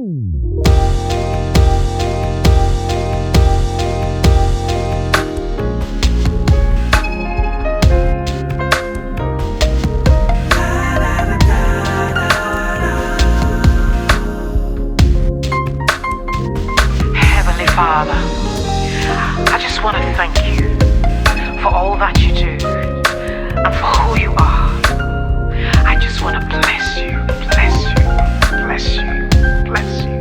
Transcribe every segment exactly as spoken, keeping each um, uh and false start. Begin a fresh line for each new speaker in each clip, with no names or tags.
Father, I just want to thank you for all that you do and for who you are. I just want to bless you, bless you, bless you, bless you.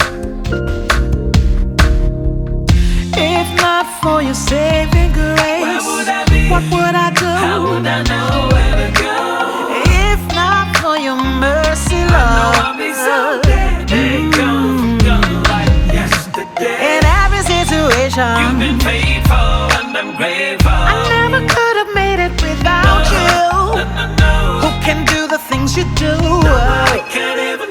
If not for your saving grace,
where would I be?
What would I do?
How would I know where to go?
If not for your mercy, Lord,
I know I'll be so dead, dead, gone, gone like yesterday.
You've
been faithful and I'm grateful.
I never could have made it without
no,
you.
No, no, no.
Who can do the things you do?
Nobody can ever